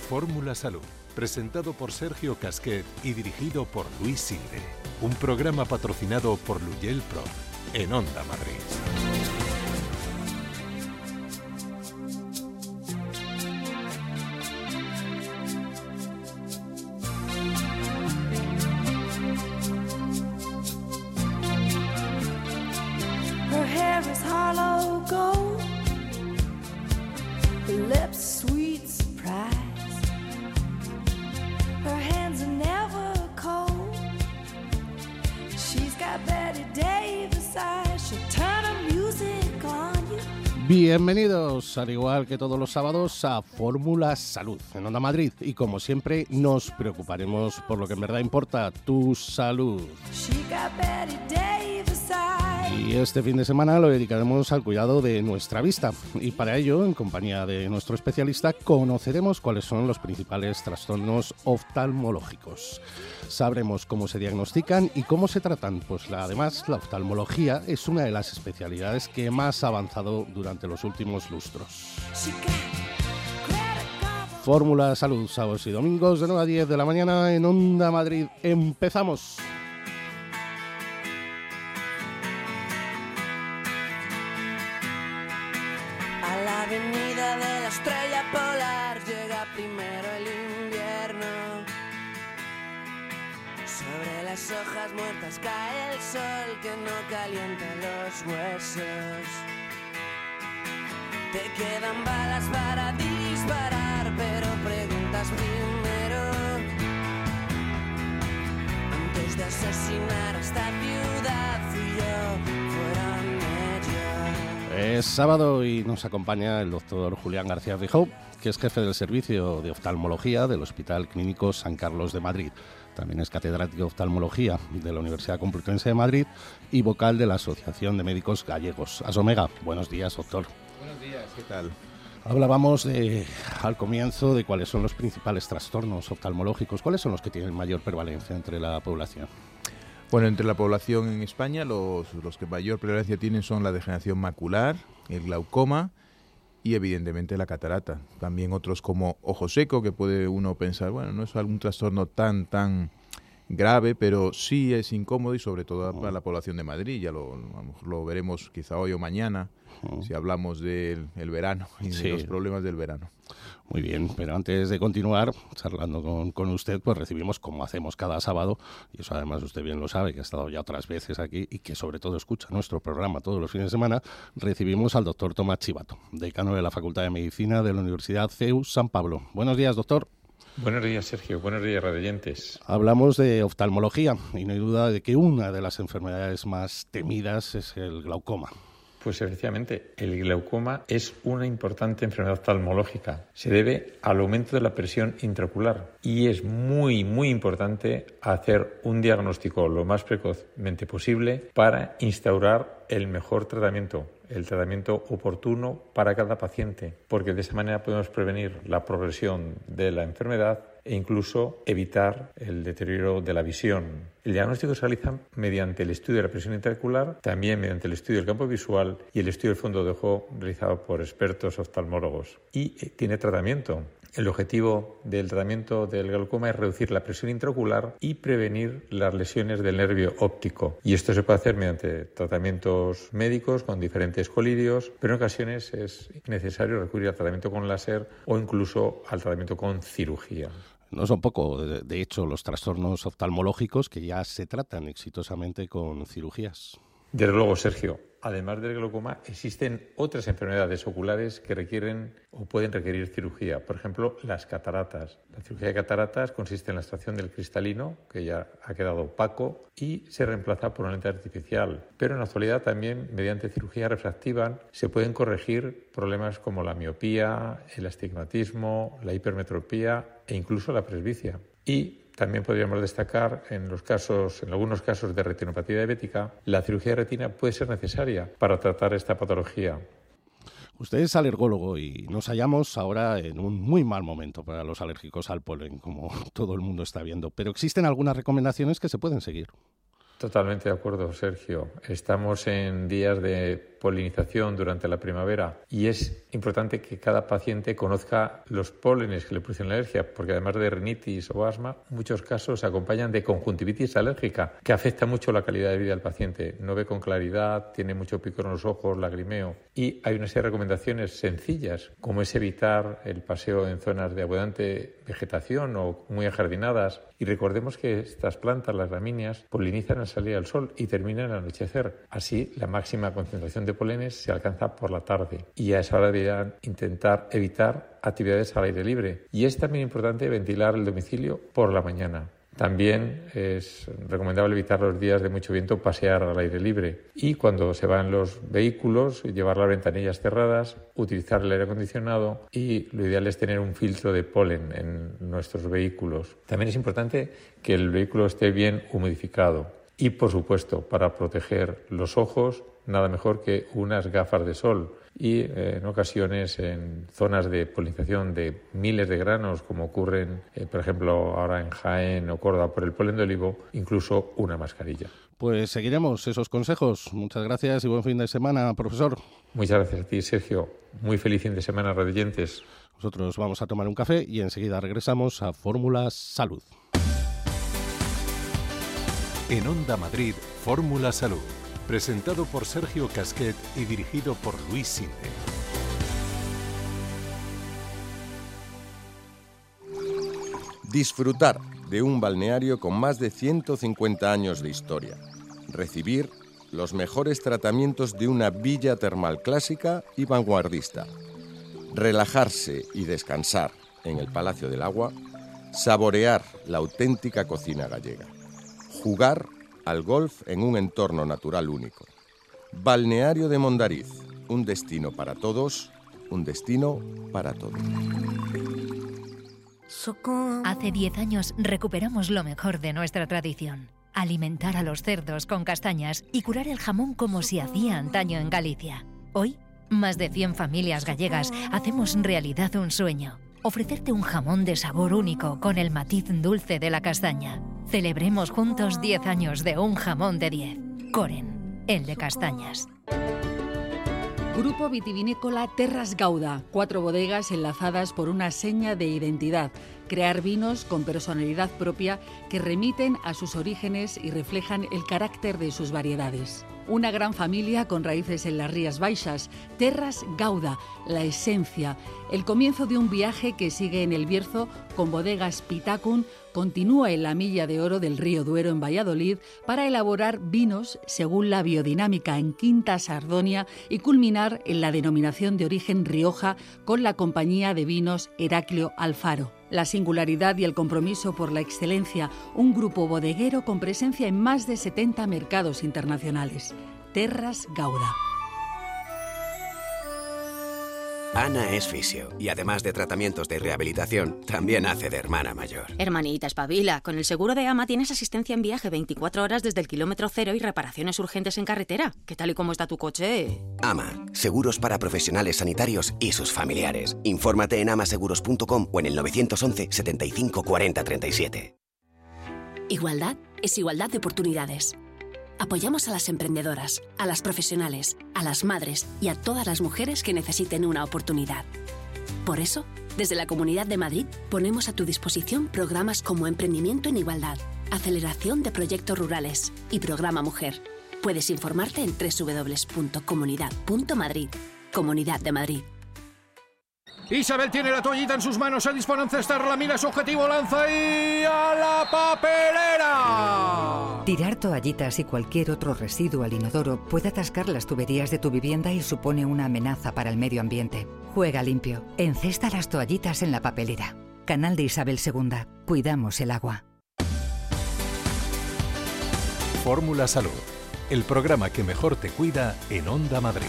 Fórmula Salud, presentado por Sergio Casquet y dirigido por Luis Sigre. Un programa patrocinado por Luyel Pro, en Onda Madrid. Her hair is hollow gold, her lips sweet surprise. Her hands are never cold. She's got Betty Davis eyes. She'll turn her music on you. Bienvenidos, al igual que todos los sábados, a Fórmula Salud en Onda Madrid. Y como siempre, nos preocuparemos por lo que en verdad importa, tu salud. She got Betty Davis eyes. Y este fin de semana lo dedicaremos al cuidado de nuestra vista. Y para ello, en compañía de nuestro especialista, conoceremos cuáles son los principales trastornos oftalmológicos. Sabremos cómo se diagnostican y cómo se tratan, pues además la oftalmología es una de las especialidades que más ha avanzado durante los últimos lustros. She got credit cards. Fórmula Salud, sábados y domingos de 9 a 10 de la mañana en Onda Madrid. ¡Empezamos! A la avenida de la estrella polar llega primero el invierno. Sobre las hojas muertas cae el sol que no calienta los huesos. Te quedan balas para disparar, pero preguntas primero. Antes de asesinar a esta ciudad, fui yo, fueron ellos. Es sábado y nos acompaña el doctor Julián García Fijó, que es jefe del servicio de oftalmología del Hospital Clínico San Carlos de Madrid. También es catedrático de oftalmología de la Universidad Complutense de Madrid y vocal de la Asociación de Médicos Gallegos, ASOMEGA. Buenos días, doctor. Buenos días, ¿qué tal? Hablábamos al comienzo de cuáles son los principales trastornos oftalmológicos, cuáles son los que tienen mayor prevalencia entre la población. Bueno, entre la población en España los que mayor prevalencia tienen son la degeneración macular, el glaucoma y evidentemente la catarata. También otros como ojo seco, que puede uno pensar, bueno, no es algún trastorno tan grave, pero sí es incómodo y sobre todo para la población de Madrid. Ya a lo mejor lo veremos quizá hoy o mañana, si hablamos del verano y de los problemas del verano. Muy bien, pero antes de continuar charlando con usted, pues recibimos, como hacemos cada sábado, y eso además usted bien lo sabe, que ha estado ya otras veces aquí y que sobre todo escucha nuestro programa todos los fines de semana, recibimos al doctor Tomás Chivato, decano de la Facultad de Medicina de la Universidad CEU San Pablo. Buenos días, doctor. Buenos días, Sergio. Buenos días, radioyentes. Hablamos de oftalmología y no hay duda de que una de las enfermedades más temidas es el glaucoma. Pues efectivamente, el glaucoma es una importante enfermedad oftalmológica. Se debe al aumento de la presión intraocular y es muy importante hacer un diagnóstico lo más precozmente posible para instaurar el mejor tratamiento, el tratamiento oportuno para cada paciente, porque de esa manera podemos prevenir la progresión de la enfermedad e incluso evitar el deterioro de la visión. El diagnóstico se realiza mediante el estudio de la presión intraocular, también mediante el estudio del campo visual y el estudio del fondo de ojo realizado por expertos oftalmólogos. Y tiene tratamiento. El objetivo del tratamiento del glaucoma es reducir la presión intraocular y prevenir las lesiones del nervio óptico. Y esto se puede hacer mediante tratamientos médicos con diferentes colirios, pero en ocasiones es necesario recurrir al tratamiento con láser o incluso al tratamiento con cirugía. No son poco, de hecho, los trastornos oftalmológicos que ya se tratan exitosamente con cirugías. Desde luego, Sergio. Además del glaucoma, existen otras enfermedades oculares que requieren o pueden requerir cirugía. Por ejemplo, las cataratas. La cirugía de cataratas consiste en la extracción del cristalino, que ya ha quedado opaco, y se reemplaza por una lente artificial. Pero en la actualidad también, mediante cirugía refractiva, se pueden corregir problemas como la miopía, el astigmatismo, la hipermetropía e incluso la presbicia. Y también podríamos destacar en algunos casos de retinopatía diabética, la cirugía de retina puede ser necesaria para tratar esta patología. Usted es alergólogo y nos hallamos ahora en un muy mal momento para los alérgicos al polen, como todo el mundo está viendo. Pero existen algunas recomendaciones que se pueden seguir. Totalmente de acuerdo, Sergio. Estamos en días de polinización durante la primavera y es importante que cada paciente conozca los pólenes que le producen la alergia, porque además de rinitis o asma, muchos casos se acompañan de conjuntivitis alérgica, que afecta mucho la calidad de vida del paciente. No ve con claridad, tiene mucho picor en los ojos, lagrimeo. Y hay una serie de recomendaciones sencillas, como es evitar el paseo en zonas de abundante vegetación o muy ajardinadas. Y recordemos que estas plantas, las gramíneas, polinizan al salir al sol y terminan al anochecer. Así, la máxima concentración de polenes se alcanza por la tarde y a esa hora deberían intentar evitar actividades al aire libre. Y es también importante ventilar el domicilio por la mañana. También es recomendable evitar los días de mucho viento, pasear al aire libre. Y cuando se van los vehículos, llevar las ventanillas cerradas, utilizar el aire acondicionado y lo ideal es tener un filtro de polen en nuestros vehículos. También es importante que el vehículo esté bien humidificado. Y, por supuesto, para proteger los ojos, nada mejor que unas gafas de sol. Y en ocasiones, en zonas de polinización de miles de granos, como ocurren, por ejemplo, ahora en Jaén o Córdoba por el polen de olivo, incluso una mascarilla. Pues seguiremos esos consejos. Muchas gracias y buen fin de semana, profesor. Muchas gracias a ti, Sergio. Muy feliz fin de semana, radioyentes. Nosotros vamos a tomar un café y enseguida regresamos a Fórmula Salud. En Onda Madrid, Fórmula Salud. Presentado por Sergio Casquet y dirigido por Luis Sinde. Disfrutar de un balneario con más de 150 años de historia. Recibir los mejores tratamientos de una villa termal clásica y vanguardista. Relajarse y descansar en el Palacio del Agua. Saborear la auténtica cocina gallega. Jugar al golf en un entorno natural único. Balneario de Mondariz, un destino para todos, un destino para todos. Hace 10 años recuperamos lo mejor de nuestra tradición. Alimentar a los cerdos con castañas y curar el jamón como se hacía antaño en Galicia. Hoy, más de 100 familias gallegas hacemos realidad un sueño. Ofrecerte un jamón de sabor único con el matiz dulce de la castaña. Celebremos juntos 10 años de un jamón de 10. Coren, el de castañas. Grupo vitivinícola Terras Gauda, 4 bodegas enlazadas por una seña de identidad. Crear vinos con personalidad propia que remiten a sus orígenes y reflejan el carácter de sus variedades. Una gran familia con raíces en las Rías Baixas, Terras Gauda, la esencia, el comienzo de un viaje que sigue en el Bierzo con bodegas Pitacun, continúa en la Milla de Oro del Río Duero en Valladolid para elaborar vinos según la biodinámica en Quinta Sardonia y culminar en la denominación de origen Rioja con la compañía de vinos Heraclio Alfaro. La singularidad y el compromiso por la excelencia, un grupo bodeguero con presencia en más de 70 mercados internacionales. Terras Gauda. Ana es fisio y además de tratamientos de rehabilitación, también hace de hermana mayor. Hermanita, espabila. Con el seguro de AMA tienes asistencia en viaje 24 horas desde el kilómetro cero y reparaciones urgentes en carretera. ¿Qué tal y cómo está tu coche? AMA, seguros para profesionales sanitarios y sus familiares. Infórmate en amaseguros.com o en el 911 75 40 37. Igualdad es igualdad de oportunidades. Apoyamos a las emprendedoras, a las profesionales, a las madres y a todas las mujeres que necesiten una oportunidad. Por eso, desde la Comunidad de Madrid, ponemos a tu disposición programas como Emprendimiento en Igualdad, Aceleración de Proyectos Rurales y Programa Mujer. Puedes informarte en www.comunidad.madrid. Comunidad de Madrid. Isabel tiene la toallita en sus manos, se dispone a encestarla, mira su objetivo, lanza y ¡a la papelera! Tirar toallitas y cualquier otro residuo al inodoro puede atascar las tuberías de tu vivienda y supone una amenaza para el medio ambiente. Juega limpio. Encesta las toallitas en la papelera. Canal de Isabel II. Cuidamos el agua. Fórmula Salud, el programa que mejor te cuida en Onda Madrid.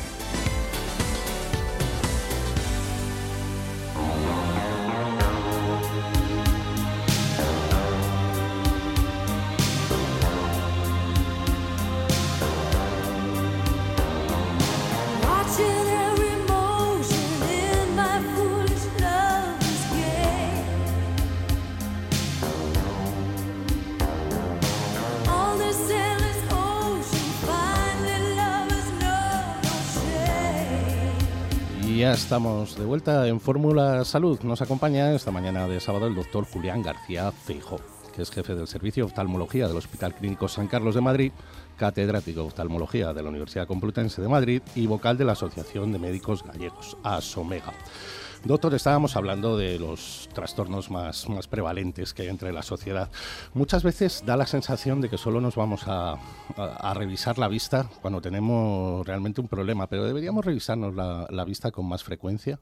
All the sailors Ya estamos de vuelta en Fórmula Salud. Nos acompaña esta mañana de sábado el doctor Julián García Feijóo, que es jefe del Servicio de Oftalmología del Hospital Clínico San Carlos de Madrid, catedrático de Oftalmología de la Universidad Complutense de Madrid y vocal de la Asociación de Médicos Gallegos, ASOMEGA. Doctor, estábamos hablando de los trastornos más prevalentes que hay entre la sociedad. Muchas veces da la sensación de que solo nos vamos a revisar la vista cuando tenemos realmente un problema, pero ¿deberíamos revisarnos la vista con más frecuencia?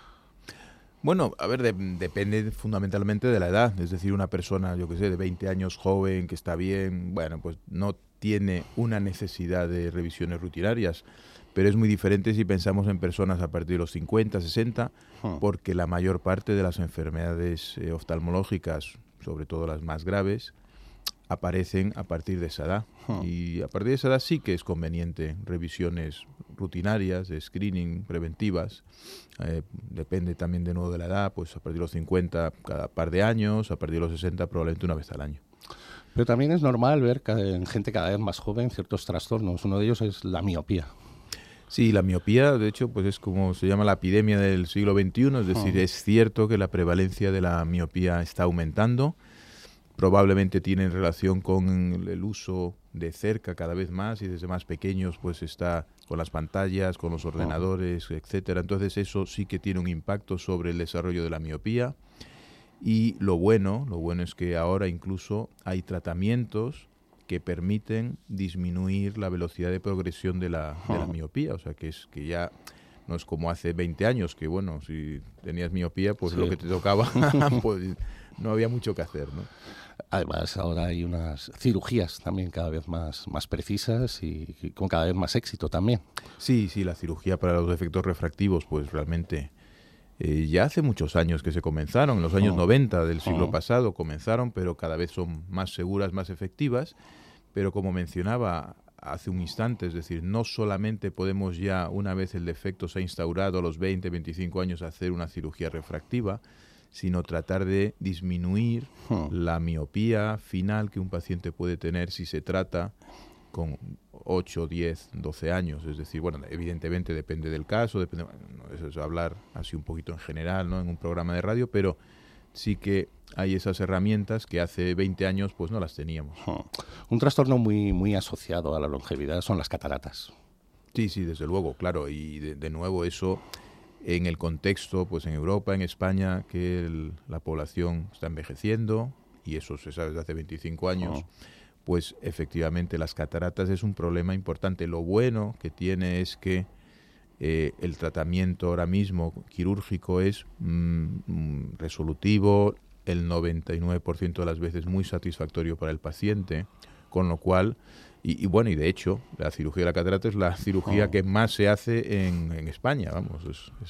Bueno, a ver, depende fundamentalmente de la edad. Es decir, una persona, yo que sé, de 20 años joven, que está bien, bueno, pues no tiene una necesidad de revisiones rutinarias. Pero es muy diferente si pensamos en personas a partir de los 50, 60, porque la mayor parte de las enfermedades oftalmológicas, sobre todo las más graves, aparecen a partir de esa edad. Y a partir de esa edad sí que es conveniente revisiones rutinarias, de screening, preventivas. Depende también de nuevo de la edad, pues a partir de los 50 cada par de años, a partir de los 60 probablemente una vez al año. Pero también es normal ver en gente cada vez más joven ciertos trastornos. Uno de ellos es la miopía. Sí, la miopía, de hecho, pues es como se llama la epidemia del siglo XXI, es decir, es cierto que la prevalencia de la miopía está aumentando, probablemente tiene relación con el uso de cerca cada vez más y desde más pequeños pues está con las pantallas, con los ordenadores, etcétera. Entonces eso sí que tiene un impacto sobre el desarrollo de la miopía y lo bueno es que ahora incluso hay tratamientos que permiten disminuir la velocidad de progresión de la miopía, o sea que ya no es como hace 20 años, que bueno, si tenías miopía, pues lo que te tocaba, pues no había mucho que hacer, ¿no? Además, ahora hay unas cirugías también cada vez más precisas y con cada vez más éxito también. Sí, la cirugía para los defectos refractivos, pues realmente ya hace muchos años que se comenzaron, en los años 90 del siglo pasado comenzaron, pero cada vez son más seguras, más efectivas. Pero como mencionaba hace un instante, es decir, no solamente podemos ya, una vez el defecto se ha instaurado a los 20, 25 años, hacer una cirugía refractiva, sino tratar de disminuir la miopía final que un paciente puede tener si se trata con 8, 10, 12 años. Es decir, bueno, evidentemente depende del caso, eso es hablar así un poquito en general, ¿no? En un programa de radio, pero sí que hay esas herramientas que hace 20 años pues no las teníamos. Un trastorno muy asociado a la longevidad son las cataratas. Sí, desde luego, claro. Y de nuevo eso en el contexto, pues en Europa, en España, que la población está envejeciendo, y eso se sabe desde hace 25 años, pues efectivamente las cataratas es un problema importante. Lo bueno que tiene es que el tratamiento ahora mismo quirúrgico es resolutivo, el 99% de las veces muy satisfactorio para el paciente, con lo cual, y de hecho, la cirugía de la catarata es la cirugía que más se hace en España, vamos,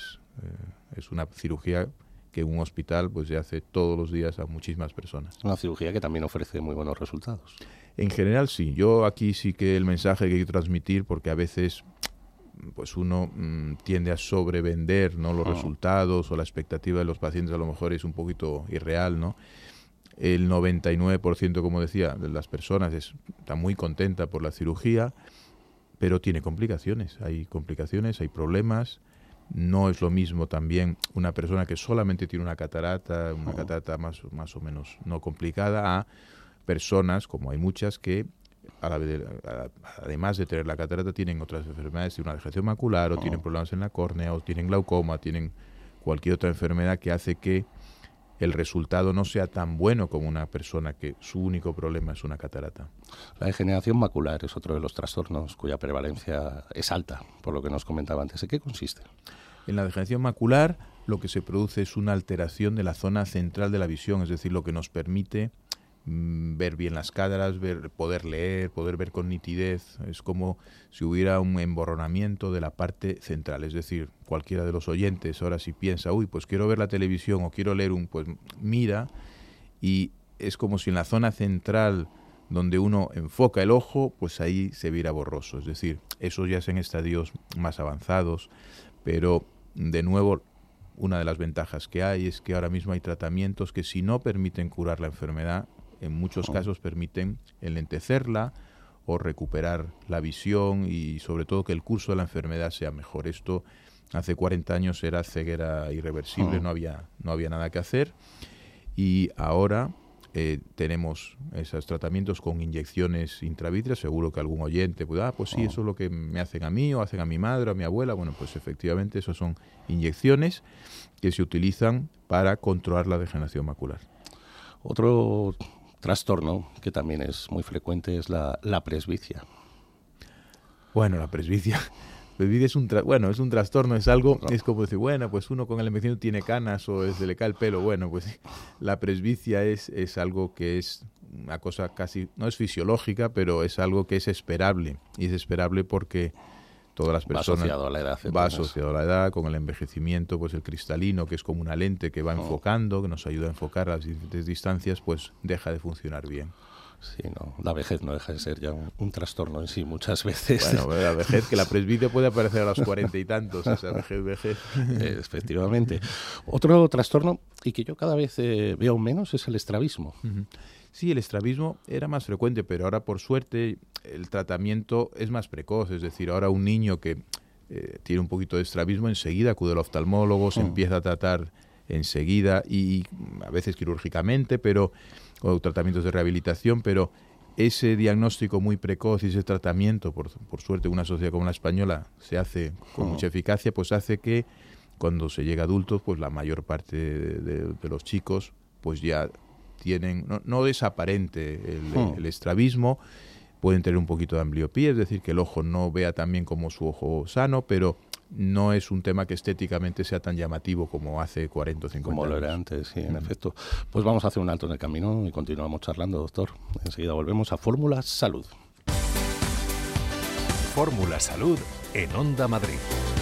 es una cirugía que un hospital pues se hace todos los días a muchísimas personas. Una cirugía que también ofrece muy buenos resultados. En general sí, yo aquí sí que el mensaje que quiero transmitir, porque a veces pues uno tiende a sobrevender, ¿no? Los resultados o la expectativa de los pacientes a lo mejor es un poquito irreal, ¿no? El 99%, como decía, de las personas está muy contenta por la cirugía, pero tiene complicaciones, hay problemas. No es lo mismo también una persona que solamente tiene una catarata más o menos no complicada, a personas, como hay muchas, que además de tener la catarata tienen otras enfermedades, tienen una degeneración macular o tienen problemas en la córnea o tienen glaucoma, tienen cualquier otra enfermedad que hace que el resultado no sea tan bueno como una persona que su único problema es una catarata. La degeneración macular es otro de los trastornos cuya prevalencia es alta, por lo que nos comentaba antes. ¿En qué consiste? En la degeneración macular lo que se produce es una alteración de la zona central de la visión, es decir, lo que nos permite ver bien las caras, poder leer, poder ver con nitidez. Es como si hubiera un emborronamiento de la parte central, es decir, cualquiera de los oyentes ahora si piensa, pues quiero ver la televisión o quiero leer pues mira, y es como si en la zona central donde uno enfoca el ojo, pues ahí se viera borroso, es decir, eso ya es en estadios más avanzados, pero de nuevo una de las ventajas que hay es que ahora mismo hay tratamientos que si no permiten curar la enfermedad, en muchos casos permiten enlentecerla o recuperar la visión y sobre todo que el curso de la enfermedad sea mejor. Esto hace 40 años era ceguera irreversible, no había nada que hacer, y ahora tenemos esos tratamientos con inyecciones intravítreas. Seguro que algún oyente puede, pues sí, eso es lo que me hacen a mí o hacen a mi madre o a mi abuela. Bueno, pues efectivamente eso son inyecciones que se utilizan para controlar la degeneración macular. Otro trastorno que también es muy frecuente es la presbicia. Bueno, la presbicia es un trastorno, es algo, es como decir, bueno, pues uno con el envejecimiento tiene canas o se le cae el pelo. Bueno, pues la presbicia es algo que es una cosa casi, no es fisiológica, pero es algo que es esperable. Y es esperable porque todas las personas... Va asociado a la edad. Va asociado a la edad, con el envejecimiento, pues el cristalino, que es como una lente que va enfocando, que nos ayuda a enfocar a las diferentes distancias, pues deja de funcionar bien. Sí, no, la vejez no deja de ser ya un trastorno en sí muchas veces. Bueno, la vejez, que la presbicia puede aparecer a los 40 y tantos, esa vejez. Efectivamente. Otro trastorno, y que yo cada vez veo menos, es el estrabismo. Sí, el estrabismo era más frecuente, pero ahora por suerte el tratamiento es más precoz. Es decir, ahora un niño que tiene un poquito de estrabismo enseguida acude al oftalmólogo, se empieza a tratar enseguida y a veces quirúrgicamente, o tratamientos de rehabilitación, pero ese diagnóstico muy precoz y ese tratamiento, por suerte, una sociedad como la española se hace con mucha eficacia, pues hace que cuando se llega a adultos, pues la mayor parte de los chicos pues ya tienen, no es aparente el estrabismo, pueden tener un poquito de ambliopía, es decir, que el ojo no vea tan bien como su ojo sano, pero no es un tema que estéticamente sea tan llamativo como hace 40 o 50 años. Como lo era antes, sí, en efecto. Pues vamos a hacer un alto en el camino y continuamos charlando, doctor. Enseguida volvemos a Fórmula Salud. Fórmula Salud en Onda Madrid.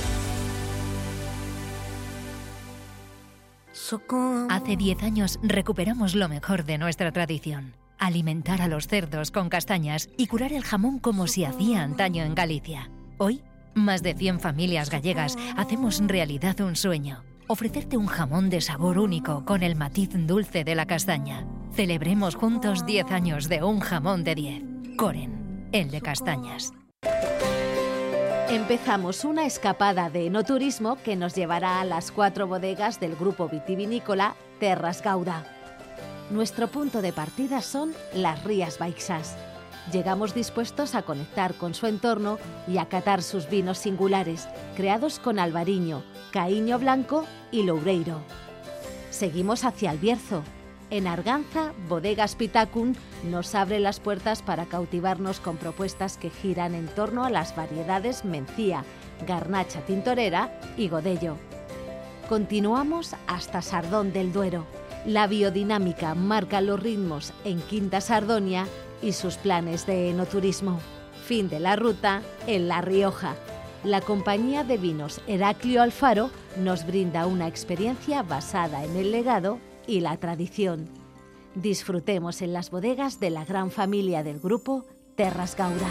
Hace 10 años recuperamos lo mejor de nuestra tradición. Alimentar a los cerdos con castañas y curar el jamón como se hacía antaño en Galicia. Hoy, más de 100 familias gallegas hacemos realidad un sueño. Ofrecerte un jamón de sabor único con el matiz dulce de la castaña. Celebremos juntos 10 años de un jamón de 10. Coren, el de castañas. Empezamos una escapada de enoturismo que nos llevará a las 4 bodegas del grupo vitivinícola Terras Gauda. Nuestro punto de partida son las Rías Baixas. Llegamos dispuestos a conectar con su entorno y a catar sus vinos singulares, creados con albariño, caíño blanco y loureiro. Seguimos hacia el Bierzo. En Arganza, Bodegas Pitacun nos abre las puertas para cautivarnos con propuestas que giran en torno a las variedades Mencía, Garnacha Tintorera y Godello. Continuamos hasta Sardón del Duero. La biodinámica marca los ritmos en Quinta Sardonia y sus planes de enoturismo. Fin de la ruta en La Rioja. La compañía de vinos Heraclio Alfaro nos brinda una experiencia basada en el legado y la tradición. Disfrutemos en las bodegas de la gran familia del grupo Terras Gauda.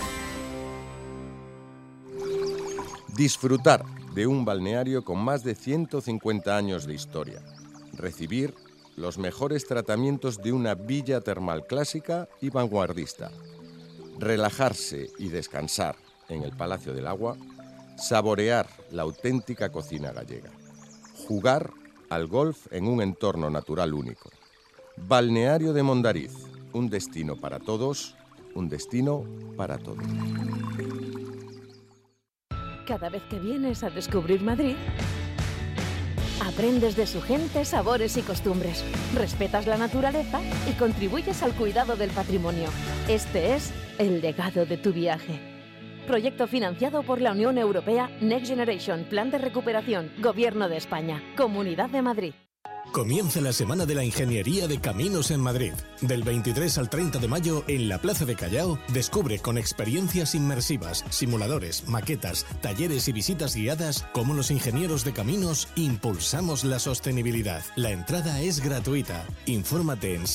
Disfrutar de un balneario con más de 150 años de historia. Recibir los mejores tratamientos de una villa termal clásica y vanguardista. Relajarse y descansar en el Palacio del Agua. Saborear la auténtica cocina gallega. Jugar al golf en un entorno natural único. Balneario de Mondariz, un destino para todos, un destino para todos. Cada vez que vienes a descubrir Madrid, aprendes de su gente, sabores y costumbres, respetas la naturaleza y contribuyes al cuidado del patrimonio. Este es el legado de tu viaje. Proyecto financiado por la Unión Europea Next Generation, Plan de Recuperación, Gobierno de España, Comunidad de Madrid. Comienza la Semana de la Ingeniería de Caminos en Madrid. Del 23 al 30 de mayo, en la Plaza de Callao, descubre con experiencias inmersivas, simuladores, maquetas, talleres y visitas guiadas cómo los ingenieros de caminos impulsamos la sostenibilidad. La entrada es gratuita. Infórmate en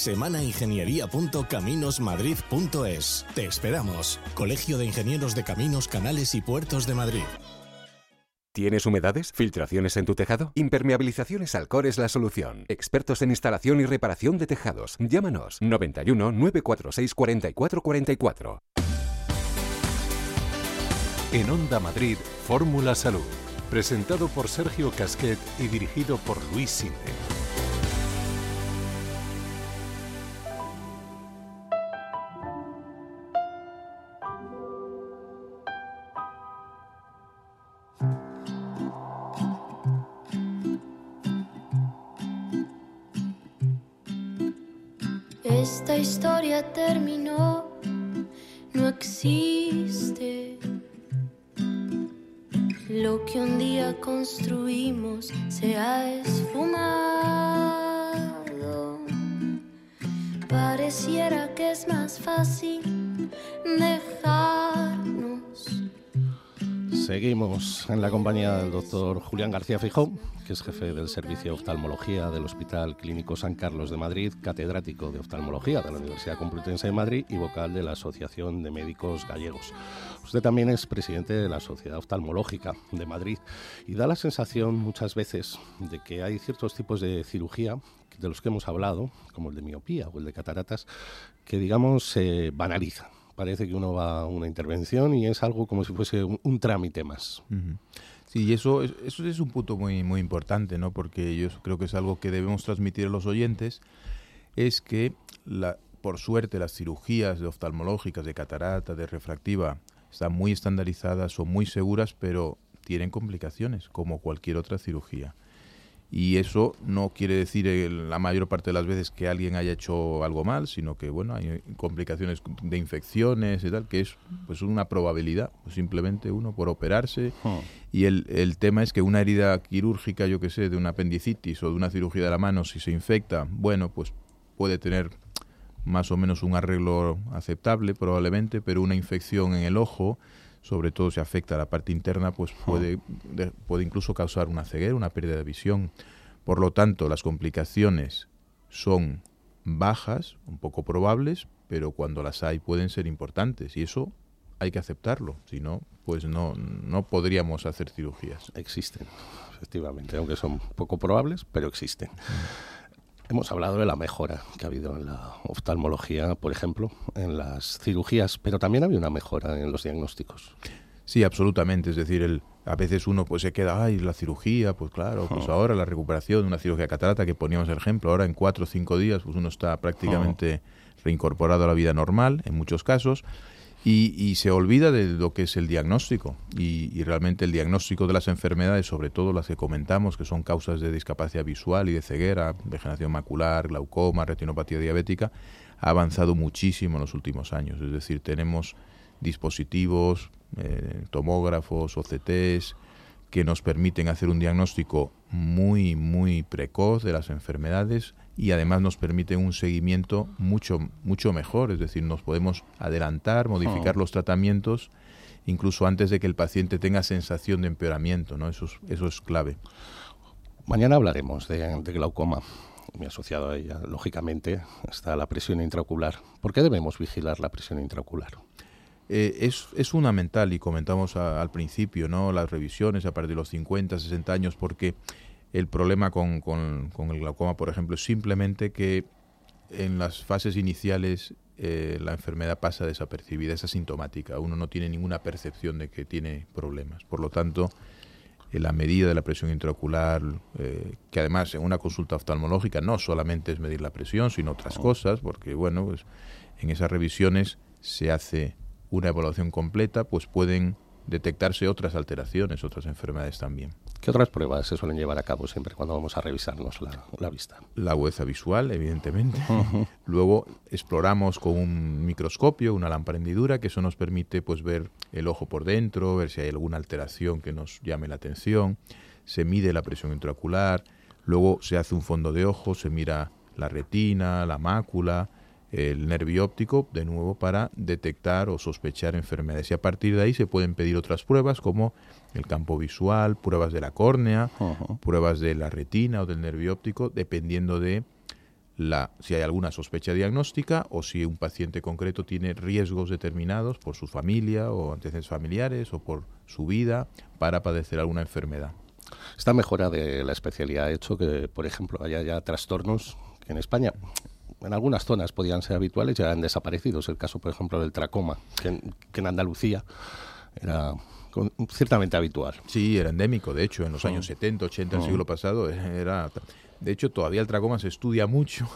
semanaingeniería.caminosmadrid.es. Te esperamos. Colegio de Ingenieros de Caminos, Canales y Puertos de Madrid. ¿Tienes humedades? ¿Filtraciones en tu tejado? Impermeabilizaciones Alcor es la solución. Expertos en instalación y reparación de tejados. Llámanos 91 946 44 44. En Onda Madrid, Fórmula Salud. Presentado por Sergio Casquet y dirigido por Luis Sigre. Esta historia terminó, no existe. Lo que un día construimos se ha esfumado. Pareciera que es más fácil dejarnos. Seguimos en la compañía del doctor Julián García Feijóo, que es jefe del Servicio de Oftalmología del Hospital Clínico San Carlos de Madrid, catedrático de Oftalmología de la Universidad Complutense de Madrid y vocal de la Asociación de Médicos Gallegos. Usted también es presidente de la Sociedad Oftalmológica de Madrid y da la sensación muchas veces de que hay ciertos tipos de cirugía de los que hemos hablado, como el de miopía o el de cataratas, que digamos se banalizan. Parece que uno va a una intervención y es algo como si fuese un trámite más. Uh-huh. Sí, eso es un punto muy, muy importante, ¿no? Porque yo creo que es algo que debemos transmitir a los oyentes, es que por suerte las cirugías oftalmológicas de catarata, de refractiva, están muy estandarizadas, son muy seguras, pero tienen complicaciones, como cualquier otra cirugía. Y eso no quiere decir la mayor parte de las veces que alguien haya hecho algo mal, sino que bueno, hay complicaciones de infecciones y tal, que es pues una probabilidad, pues simplemente uno por operarse. Y el tema es que una herida quirúrgica, yo que sé, de una apendicitis o de una cirugía de la mano, si se infecta, bueno, pues puede tener más o menos un arreglo aceptable probablemente, pero una infección en el ojo, sobre todo si afecta a la parte interna, pues puede incluso causar una ceguera, una pérdida de visión. Por lo tanto, las complicaciones son bajas, un poco probables, pero cuando las hay pueden ser importantes y eso hay que aceptarlo, si no, pues no podríamos hacer cirugías. Existen, efectivamente, aunque son poco probables, pero existen. Hemos hablado de la mejora que ha habido en la oftalmología, por ejemplo, en las cirugías, pero también ha habido una mejora en los diagnósticos. Sí, absolutamente. Es decir, a veces uno pues se queda, la cirugía, pues claro, pues ahora la recuperación de una cirugía de catarata que poníamos el ejemplo, ahora en 4 o 5 días pues uno está prácticamente reincorporado a la vida normal, en muchos casos, y se olvida de lo que es el diagnóstico. Y realmente el diagnóstico de las enfermedades, sobre todo las que comentamos, que son causas de discapacidad visual y de ceguera, degeneración macular, glaucoma, retinopatía diabética, ha avanzado muchísimo en los últimos años. Es decir, tenemos dispositivos, tomógrafos, OCTs, que nos permiten hacer un diagnóstico muy, muy precoz de las enfermedades y además nos permiten un seguimiento mucho, mucho mejor. Es decir, nos podemos adelantar, modificar los tratamientos incluso antes de que el paciente tenga sensación de empeoramiento, ¿no? Eso es clave. Mañana hablaremos de glaucoma. Muy asociado a ella, lógicamente, está la presión intraocular. ¿Por qué debemos vigilar la presión intraocular? Es fundamental, y comentamos al principio, ¿no? Las revisiones a partir de los 50, 60 años, porque el problema con el glaucoma, por ejemplo, es simplemente que en las fases iniciales la enfermedad pasa desapercibida, es asintomática, uno no tiene ninguna percepción de que tiene problemas. Por lo tanto, la medida de la presión intraocular, que además en una consulta oftalmológica no solamente es medir la presión, sino otras cosas, porque bueno, pues en esas revisiones se hace una evaluación completa, pues pueden detectarse otras alteraciones, otras enfermedades también. ¿Qué otras pruebas se suelen llevar a cabo siempre cuando vamos a revisarnos la vista? La agudeza visual, evidentemente. Luego exploramos con un microscopio, una lámpara hendidura, que eso nos permite pues ver el ojo por dentro, ver si hay alguna alteración que nos llame la atención. Se mide la presión intraocular, luego se hace un fondo de ojo, se mira la retina, la mácula, el nervio óptico, de nuevo para detectar o sospechar enfermedades. Y a partir de ahí se pueden pedir otras pruebas como el campo visual, pruebas de la córnea, pruebas de la retina o del nervio óptico, dependiendo de si hay alguna sospecha diagnóstica o si un paciente concreto tiene riesgos determinados por su familia o antecedentes familiares o por su vida para padecer alguna enfermedad. Esta mejora de la especialidad ha hecho que, por ejemplo, haya ya trastornos que en España en algunas zonas podían ser habituales, ya han desaparecido. Es el caso, por ejemplo, del tracoma, que en Andalucía era ciertamente habitual. Sí, era endémico, de hecho, en los años 70, 80 del siglo pasado era... De hecho, todavía el tracoma se estudia mucho,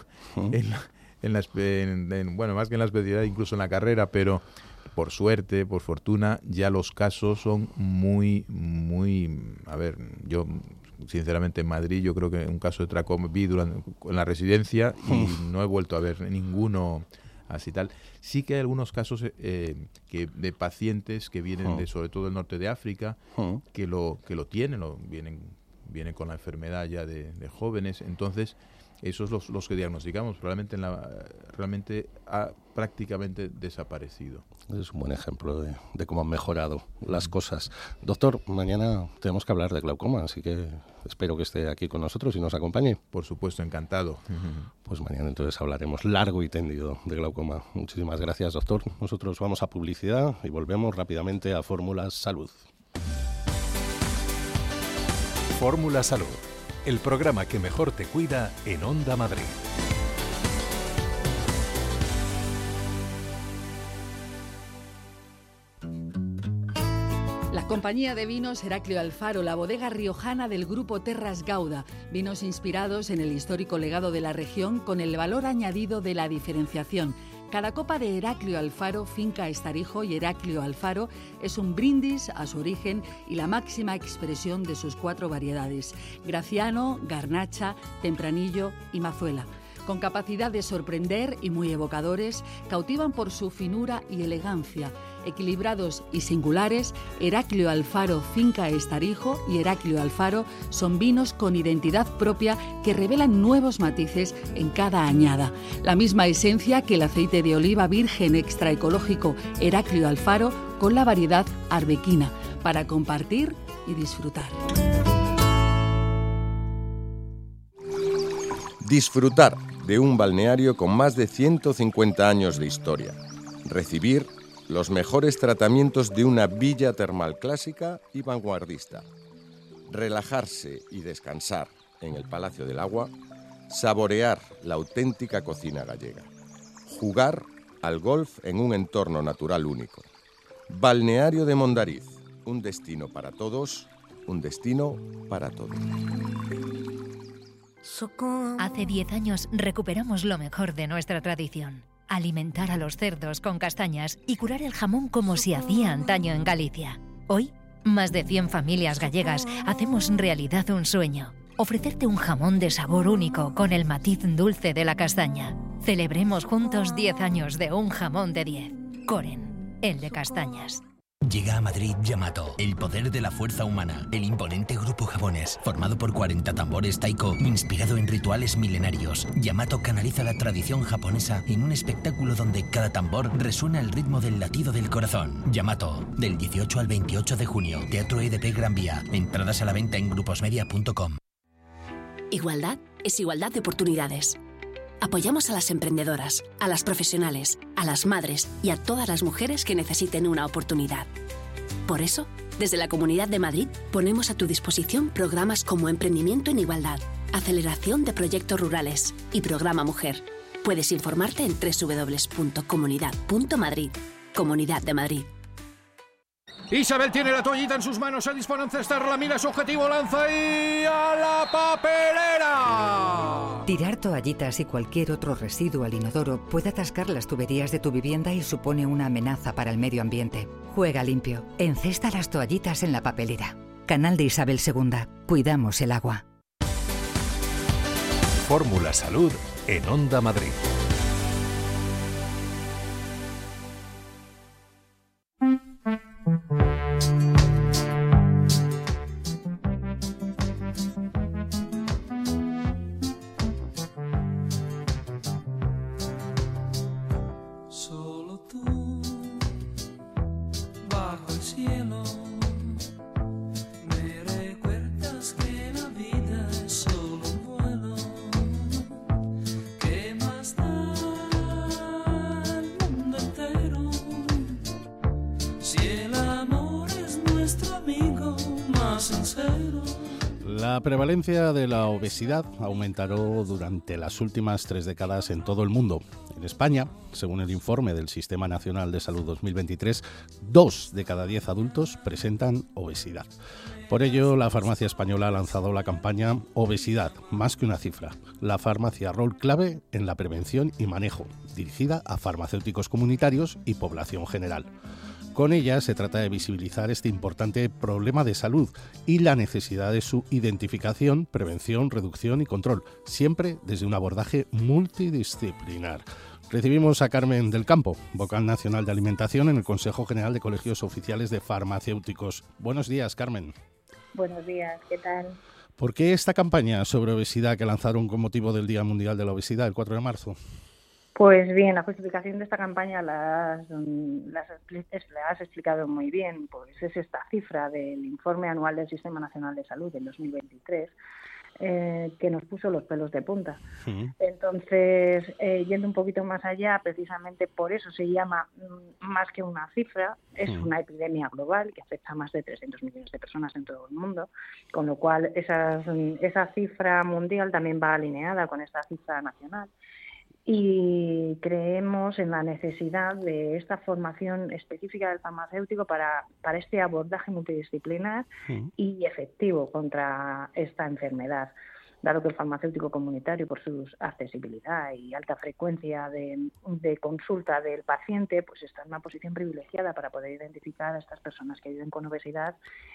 bueno, más que en la especialidad, incluso en la carrera, pero por suerte, por fortuna, ya los casos son muy... A ver, yo... Sinceramente, en Madrid yo creo que un caso de tracoma vi en la residencia y no he vuelto a ver ninguno así tal. Sí que hay algunos casos de pacientes que vienen sobre todo del norte de África que lo tienen, vienen con la enfermedad ya de jóvenes. Entonces, esos los que diagnosticamos realmente ha prácticamente desaparecido. Es un buen ejemplo de cómo han mejorado las cosas. Doctor, mañana tenemos que hablar de glaucoma, así que espero que esté aquí con nosotros y nos acompañe. Por supuesto, encantado. Pues mañana entonces hablaremos largo y tendido de glaucoma. Muchísimas gracias, doctor. Nosotros vamos a publicidad y volvemos rápidamente a Fórmula Salud. Fórmula Salud, el programa que mejor te cuida en Onda Madrid. La compañía de vinos Heraclio Alfaro, la bodega riojana del grupo Terras Gauda, vinos inspirados en el histórico legado de la región con el valor añadido de la diferenciación. Cada copa de Heraclio Alfaro, Finca Estarijo y Heraclio Alfaro es un brindis a su origen y la máxima expresión de sus 4 variedades: Graciano, Garnacha, Tempranillo y Mazuela. Con capacidad de sorprender y muy evocadores, cautivan por su finura y elegancia. Equilibrados y singulares, Heraclio Alfaro, Finca Estarijo y Heraclio Alfaro son vinos con identidad propia que revelan nuevos matices en cada añada. La misma esencia que el aceite de oliva virgen extra ecológico Heraclio Alfaro con la variedad arbequina, para compartir y disfrutar. Disfrutar de un balneario con más de 150 años de historia. Recibir los mejores tratamientos de una villa termal clásica y vanguardista. Relajarse y descansar en el Palacio del Agua. Saborear la auténtica cocina gallega. Jugar al golf en un entorno natural único. Balneario de Mondariz, un destino para todos, un destino para todos. Hace 10 años recuperamos lo mejor de nuestra tradición. Alimentar a los cerdos con castañas y curar el jamón como se hacía antaño en Galicia. Hoy, más de 100 familias gallegas hacemos realidad un sueño: ofrecerte un jamón de sabor único con el matiz dulce de la castaña. Celebremos juntos 10 años de un jamón de 10. Coren, el de castañas. Llega a Madrid Yamato, el poder de la fuerza humana, el imponente grupo japonés, formado por 40 tambores taiko, inspirado en rituales milenarios. Yamato canaliza la tradición japonesa en un espectáculo donde cada tambor resuena el ritmo del latido del corazón. Yamato, del 18 al 28 de junio, Teatro EDP Gran Vía. Entradas a la venta en gruposmedia.com. Igualdad es igualdad de oportunidades. Apoyamos a las emprendedoras, a las profesionales, a las madres y a todas las mujeres que necesiten una oportunidad. Por eso, desde la Comunidad de Madrid, ponemos a tu disposición programas como Emprendimiento en Igualdad, Aceleración de Proyectos Rurales y Programa Mujer. Puedes informarte en www.comunidad.madrid. Comunidad de Madrid. Isabel tiene la toallita en sus manos, se dispone a encestarla, mira su objetivo, lanza y a la papelera. Tirar toallitas y cualquier otro residuo al inodoro puede atascar las tuberías de tu vivienda y supone una amenaza para el medio ambiente. Juega limpio. Encesta las toallitas en la papelera. Canal de Isabel II. Cuidamos el agua. Fórmula Salud en Onda Madrid. La prevalencia de la obesidad aumentará durante las últimas 3 décadas en todo el mundo. En España, según el informe del Sistema Nacional de Salud 2023, 2 de cada 10 adultos presentan obesidad. Por ello, la farmacia española ha lanzado la campaña Obesidad, más que una cifra. La farmacia, rol clave en la prevención y manejo, dirigida a farmacéuticos comunitarios y población general. Con ella se trata de visibilizar este importante problema de salud y la necesidad de su identificación, prevención, reducción y control, siempre desde un abordaje multidisciplinar. Recibimos a Carmen del Campo, vocal nacional de alimentación en el Consejo General de Colegios Oficiales de Farmacéuticos. Buenos días, Carmen. Buenos días, ¿qué tal? ¿Por qué esta campaña sobre obesidad que lanzaron con motivo del Día Mundial de la Obesidad el 4 de marzo? Pues bien, la justificación de esta campaña la has explicado muy bien. Pues es esta cifra del informe anual del Sistema Nacional de Salud del 2023 que nos puso los pelos de punta. Entonces, yendo un poquito más allá, precisamente por eso se llama más que una cifra, es una epidemia global que afecta a más de 300 millones de personas en todo el mundo, con lo cual esa cifra mundial también va alineada con esta cifra nacional. Y creemos en la necesidad de esta formación específica del farmacéutico para este abordaje multidisciplinar y efectivo contra esta enfermedad, dado que el farmacéutico comunitario, por su accesibilidad y alta frecuencia de consulta del paciente, pues está en una posición privilegiada para poder identificar a estas personas que viven con obesidad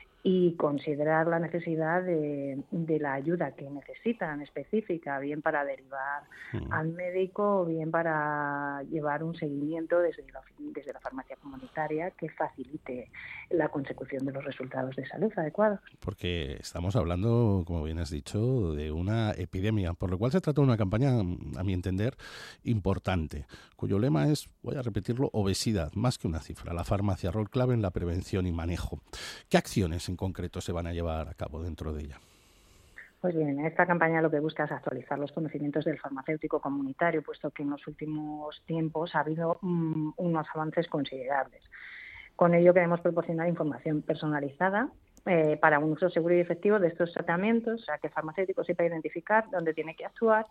y considerar la necesidad de la ayuda que necesitan específica, bien para derivar al médico o bien para llevar un seguimiento desde la farmacia comunitaria que facilite la consecución de los resultados de salud adecuados. Porque estamos hablando, como bien has dicho, de una epidemia, por lo cual se trata de una campaña, a mi entender, importante, cuyo lema es, voy a repetirlo, obesidad, más que una cifra. La farmacia, rol clave en la prevención y manejo. ¿Qué acciones en concreto se van a llevar a cabo dentro de ella? Pues bien, esta campaña lo que busca es actualizar los conocimientos del farmacéutico comunitario, puesto que en los últimos tiempos ha habido unos avances considerables. Con ello queremos proporcionar información personalizada para un uso seguro y efectivo de estos tratamientos, o sea, que el farmacéutico sepa identificar dónde tiene que actuar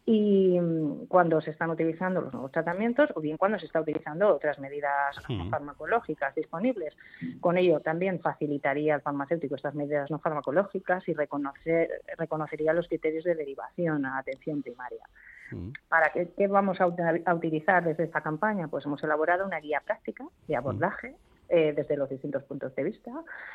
y cuando se están utilizando los nuevos tratamientos o bien cuando se está utilizando otras medidas farmacológicas disponibles. Con ello también facilitaría al farmacéutico estas medidas no farmacológicas y reconocería los criterios de derivación a atención primaria. ¿Para qué vamos a utilizar desde esta campaña? Pues hemos elaborado una guía práctica de abordaje desde los distintos puntos de vista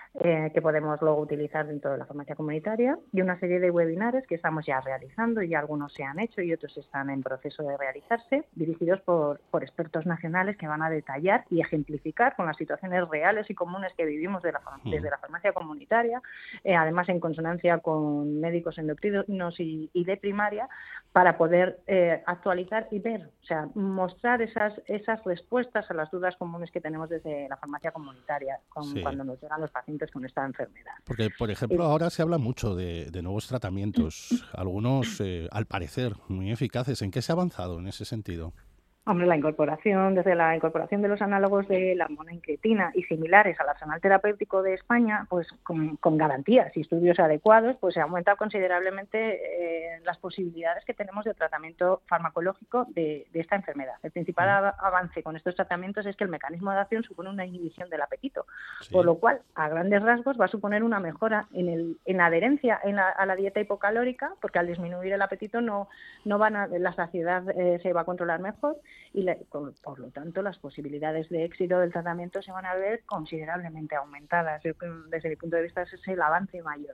que podemos luego utilizar dentro de la farmacia comunitaria y una serie de webinares que estamos ya realizando y algunos se han hecho y otros están en proceso de realizarse, dirigidos por expertos nacionales que van a detallar y ejemplificar con las situaciones reales y comunes que vivimos desde la farmacia comunitaria, además en consonancia con médicos endocrinos y de primaria, para poder actualizar y ver, o sea, mostrar esas respuestas a las dudas comunes que tenemos desde la farmacia comunitaria cuando nos llegan los pacientes con esta enfermedad. Porque, por ejemplo, ahora se habla mucho de nuevos tratamientos, algunos, al parecer, muy eficaces. ¿En qué se ha avanzado en ese sentido? Hombre, desde la incorporación de los análogos de la monoincretina y similares al arsenal terapéutico de España, pues con garantías y estudios adecuados, pues se ha aumentado considerablemente las posibilidades que tenemos de tratamiento farmacológico de esta enfermedad. El principal avance con estos tratamientos es que el mecanismo de acción supone una inhibición del apetito, por lo cual, a grandes rasgos, va a suponer una mejora en la adherencia a la dieta hipocalórica, porque al disminuir el apetito la saciedad se va a controlar mejor y por lo tanto las posibilidades de éxito del tratamiento se van a ver considerablemente aumentadas. Desde mi punto de vista ese es el avance mayor.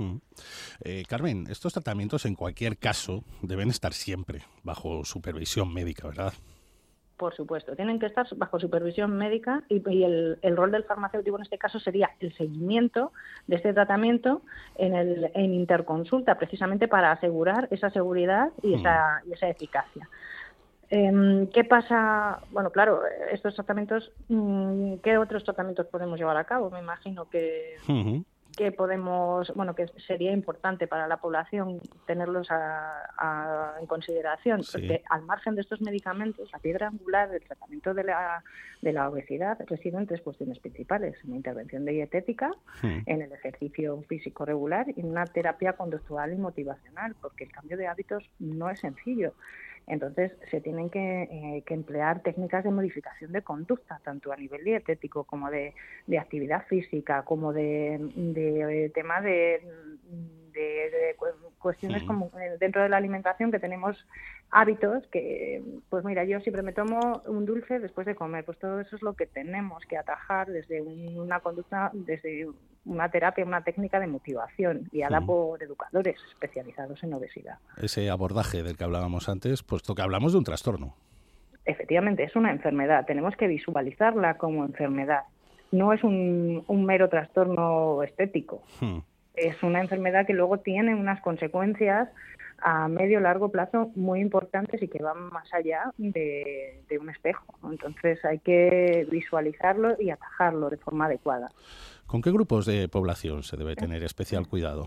Carmen, estos tratamientos en cualquier caso deben estar siempre bajo supervisión médica, ¿verdad? Por supuesto, tienen que estar bajo supervisión médica y el rol del farmacéutico en este caso sería el seguimiento de este tratamiento en interconsulta, precisamente para asegurar esa seguridad y esa eficacia. ¿Qué pasa? Bueno, claro, estos tratamientos, ¿qué otros tratamientos podemos llevar a cabo? Me imagino que... que podemos, que sería importante para la población tenerlos en consideración, porque al margen de estos medicamentos, la piedra angular del tratamiento de la obesidad reside en 3 cuestiones principales: una intervención dietética, en el ejercicio físico regular y una terapia conductual y motivacional, porque el cambio de hábitos no es sencillo. Entonces, se tienen que emplear técnicas de modificación de conducta, tanto a nivel dietético como de actividad física, como de tema de cuestiones como dentro de la alimentación, que tenemos hábitos que, pues mira, yo siempre me tomo un dulce después de comer. Pues todo eso es lo que tenemos que atajar desde una conducta, desde una terapia, una técnica de motivación guiada por educadores especializados en obesidad. Ese abordaje del que hablábamos antes, puesto que hablamos de un trastorno. Efectivamente, es una enfermedad. Tenemos que visualizarla como enfermedad. No es un mero trastorno estético. Es una enfermedad que luego tiene unas consecuencias a medio largo plazo muy importantes y que van más allá de un espejo. Entonces hay que visualizarlo y atajarlo de forma adecuada. ¿Con qué grupos de población se debe tener especial cuidado?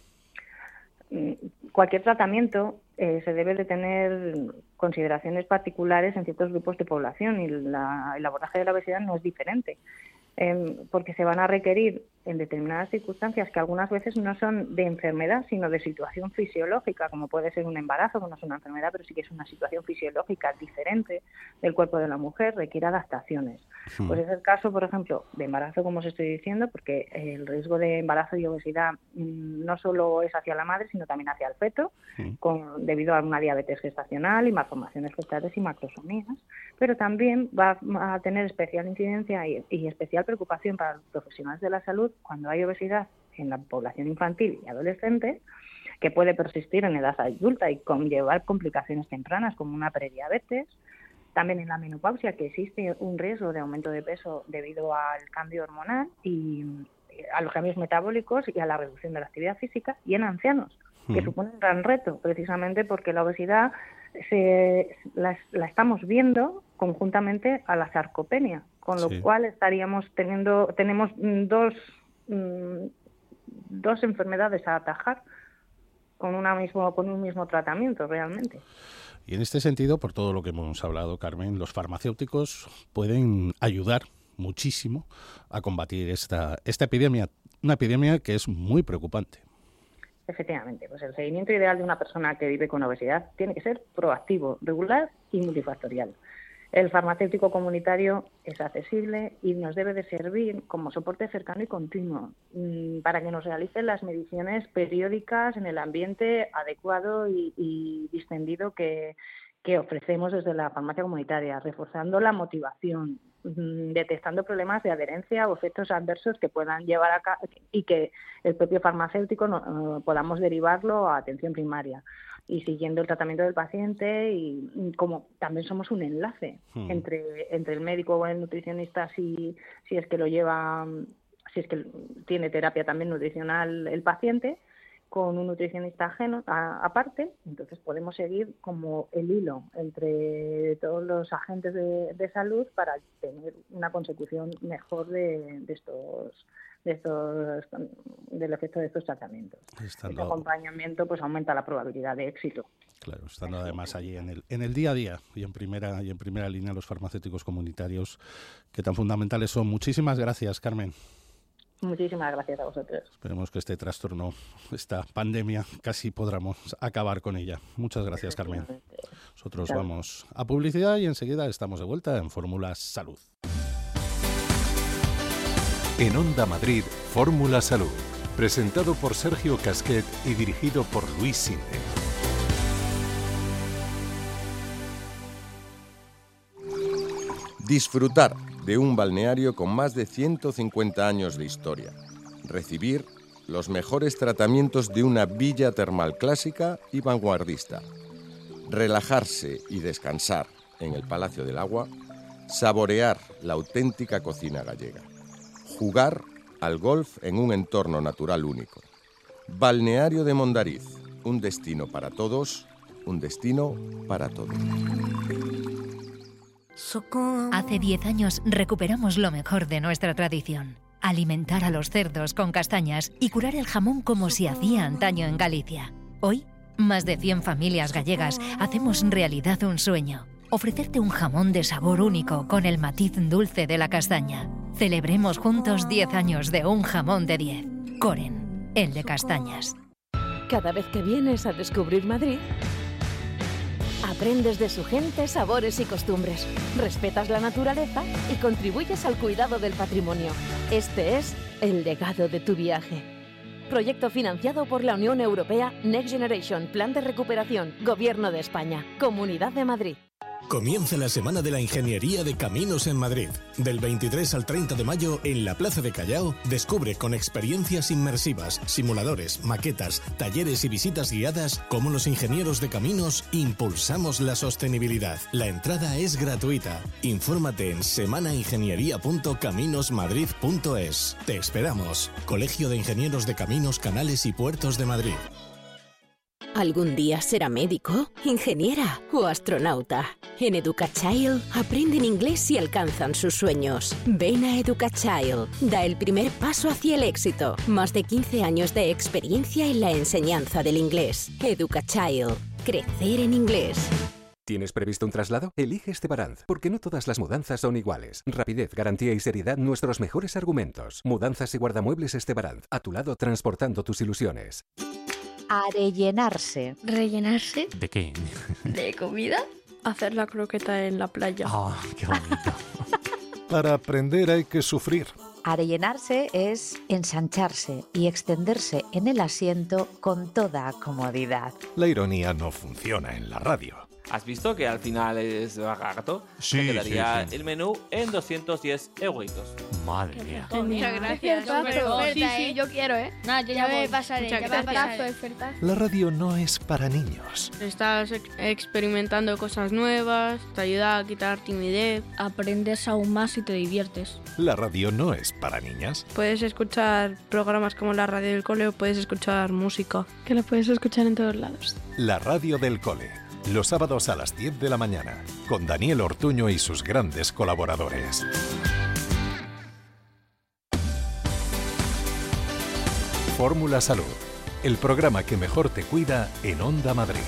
Cualquier tratamiento se debe de tener consideraciones particulares en ciertos grupos de población, y el abordaje de la obesidad no es diferente. Porque se van a requerir en determinadas circunstancias que algunas veces no son de enfermedad, sino de situación fisiológica, como puede ser un embarazo, que no es una enfermedad, pero sí que es una situación fisiológica diferente del cuerpo de la mujer, requiere adaptaciones. Pues es el caso, por ejemplo, de embarazo, como os estoy diciendo, porque el riesgo de embarazo y obesidad no solo es hacia la madre, sino también hacia el feto, debido a una diabetes gestacional y malformaciones fetales y macrosomías, pero también va a tener especial incidencia y especial preocupación para los profesionales de la salud cuando hay obesidad en la población infantil y adolescente, que puede persistir en edad adulta y conllevar complicaciones tempranas como una prediabetes. También en la menopausia, que existe un riesgo de aumento de peso debido al cambio hormonal y a los cambios metabólicos y a la reducción de la actividad física, y en ancianos, que supone un gran reto, precisamente porque la obesidad la estamos viendo conjuntamente a la sarcopenia, con lo cual tenemos dos enfermedades a atajar con un mismo tratamiento realmente. Y en este sentido, por todo lo que hemos hablado, Carmen, los farmacéuticos pueden ayudar muchísimo a combatir esta epidemia, una epidemia que es muy preocupante. Efectivamente, pues el seguimiento ideal de una persona que vive con obesidad tiene que ser proactivo, regular y multifactorial. El farmacéutico comunitario es accesible y nos debe de servir como soporte cercano y continuo para que nos realicen las mediciones periódicas en el ambiente adecuado y distendido que ofrecemos desde la farmacia comunitaria, reforzando la motivación, detectando problemas de adherencia o efectos adversos que puedan llevar a cabo y que el propio farmacéutico podamos derivarlo a atención primaria, y siguiendo el tratamiento del paciente, y como también somos un enlace entre el médico o el nutricionista, si es que lo lleva, si es que tiene terapia también nutricional el paciente, con un nutricionista ajeno aparte. Entonces podemos seguir como el hilo entre todos los agentes de salud para tener una consecución mejor del efecto de estos tratamientos. Este acompañamiento pues aumenta la probabilidad de éxito. Claro, estando además allí en el día a día y en primera línea los farmacéuticos comunitarios, que tan fundamentales son. Muchísimas gracias, Carmen. Muchísimas gracias a vosotros. Esperemos que este trastorno, esta pandemia, casi podamos acabar con ella. Muchas gracias, Carmen. Nosotros vamos a publicidad y enseguida estamos de vuelta en Fórmula Salud. En Onda Madrid, Fórmula Salud. Presentado por Sergio Casquet y dirigido por Luis Sinde. Disfrutar de un balneario con más de 150 años de historia. Recibir los mejores tratamientos de una villa termal clásica y vanguardista. Relajarse y descansar en el Palacio del Agua. Saborear la auténtica cocina gallega. Jugar al golf en un entorno natural único. Balneario de Mondariz, un destino para todos, un destino para todos. Hace 10 años recuperamos lo mejor de nuestra tradición. alimentar a los cerdos con castañas y curar el jamón como se hacía antaño en Galicia. Hoy, más de 100 familias gallegas hacemos realidad un sueño: ofrecerte un jamón de sabor único con el matiz dulce de la castaña. Celebremos juntos 10 años de un jamón de 10. Coren, el de castañas. Cada vez que vienes a descubrir Madrid, aprendes de su gente, sabores y costumbres, respetas la naturaleza y contribuyes al cuidado del patrimonio. Este es el legado de tu viaje. Proyecto financiado por la Unión Europea Next Generation, Plan de Recuperación, Gobierno de España, Comunidad de Madrid. Comienza la Semana de la Ingeniería de Caminos en Madrid. Del 23 al 30 de mayo, en la Plaza de Callao, descubre con experiencias inmersivas, simuladores, maquetas, talleres y visitas guiadas cómo los ingenieros de caminos impulsamos la sostenibilidad. La entrada es gratuita. Infórmate en semanaingeniería.caminosmadrid.es. Te esperamos. Colegio de Ingenieros de Caminos, Canales y Puertos de Madrid. ¿Algún día será médico, ingeniera o astronauta? En Educachild aprenden inglés y alcanzan sus sueños. Ven a Educachild. Da el primer paso hacia el éxito. Más de 15 años de experiencia en la enseñanza del inglés. Educachild. Crecer en inglés. ¿Tienes previsto un traslado? Elige Estebaranz, porque no todas las mudanzas son iguales. Rapidez, garantía y seriedad, nuestros mejores argumentos. Mudanzas y guardamuebles Estebaranz, a tu lado transportando tus ilusiones. Arellenarse. ¿Rellenarse? ¿De qué? ¿De comida? Hacer la croqueta en la playa. ¡Ah, qué bonito! Para aprender hay que sufrir. Arellenarse es ensancharse y extenderse en el asiento con toda comodidad. La ironía no funciona en la radio. ¿Has visto que al final es lagarto? Sí, Me quedaría sí. el menú en 210 euritos. Madre mía. Muchas gracias. Sí, yo quiero, ¿eh? Nada, yo ya me pasaré. Muchas gracias. La radio no es para niños. Estás experimentando cosas nuevas, te ayuda a quitar timidez. Aprendes aún más y te diviertes. La radio no es para niñas. Puedes escuchar programas como la radio del cole o puedes escuchar música, que la puedes escuchar en todos lados. La radio del cole. Los sábados a las 10 de la mañana, con Daniel Ortuño y sus grandes colaboradores. Fórmula Salud, el programa que mejor te cuida en Onda Madrid.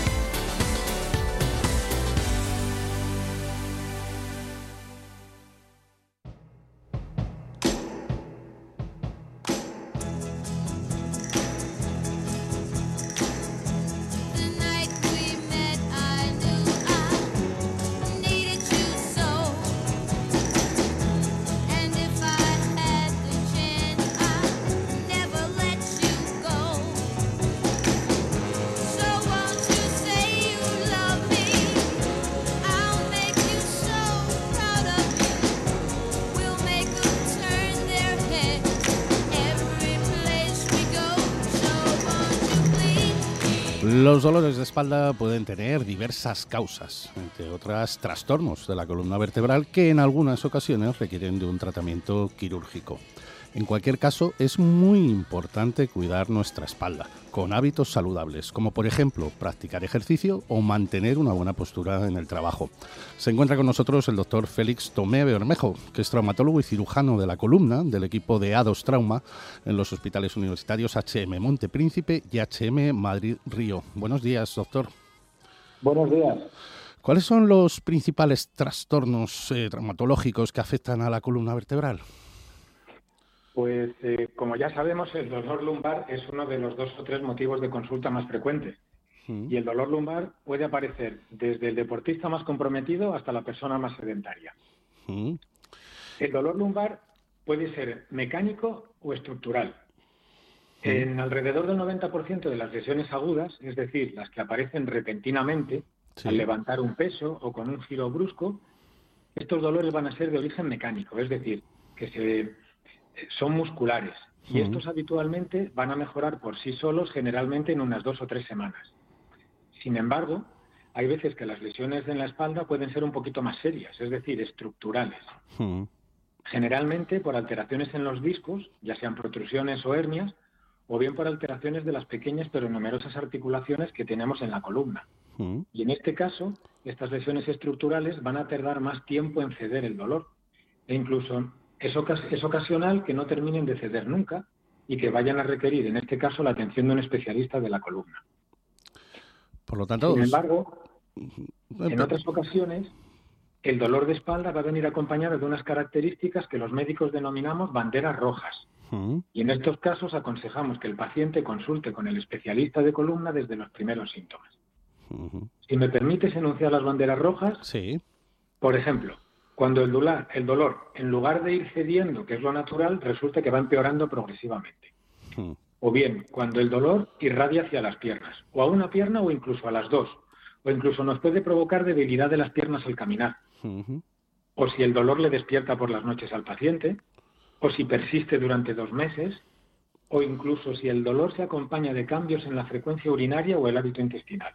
Los dolores de espalda pueden tener diversas causas, entre otras trastornos de la columna vertebral que en algunas ocasiones requieren de un tratamiento quirúrgico. En cualquier caso, es muy importante cuidar nuestra espalda con hábitos saludables, como por ejemplo practicar ejercicio o mantener una buena postura en el trabajo. Se encuentra con nosotros el doctor Félix Tomé Bermejo, que es traumatólogo y cirujano de la columna del equipo de A2 Trauma en los hospitales universitarios HM Montepríncipe y HM Madrid Río. Buenos días, doctor. Buenos días. ¿Cuáles son los principales trastornos traumatológicos que afectan a la columna vertebral? Pues como ya sabemos, el dolor lumbar es uno de los 2 o 3 motivos de consulta más frecuentes. Y el dolor lumbar puede aparecer desde el deportista más comprometido hasta la persona más sedentaria. El dolor lumbar puede ser mecánico o estructural. En alrededor del 90% de las lesiones agudas, es decir, las que aparecen repentinamente al levantar un peso o con un giro brusco, estos dolores van a ser de origen mecánico, es decir, que son musculares y estos habitualmente van a mejorar por sí solos generalmente en unas 2 o 3 semanas. Sin embargo, hay veces que las lesiones en la espalda pueden ser un poquito más serias, es decir, estructurales. Generalmente por alteraciones en los discos, ya sean protrusiones o hernias, o bien por alteraciones de las pequeñas pero numerosas articulaciones que tenemos en la columna. Y en este caso, estas lesiones estructurales van a tardar más tiempo en ceder el dolor e incluso es ocasional que no terminen de ceder nunca y que vayan a requerir, en este caso, la atención de un especialista de la columna. Por lo tanto, sin embargo, en otras ocasiones, el dolor de espalda va a venir acompañado de unas características que los médicos denominamos banderas rojas. Y en estos casos aconsejamos que el paciente consulte con el especialista de columna desde los primeros síntomas. Si me permites enunciar las banderas rojas, sí. Por ejemplo, cuando el dolor, en lugar de ir cediendo, que es lo natural, resulta que va empeorando progresivamente. O bien, cuando el dolor irradia hacia las piernas, o a una pierna o incluso a las dos, o incluso nos puede provocar debilidad de las piernas al caminar. O si el dolor le despierta por las noches al paciente, o si persiste durante 2 meses, o incluso si el dolor se acompaña de cambios en la frecuencia urinaria o el hábito intestinal.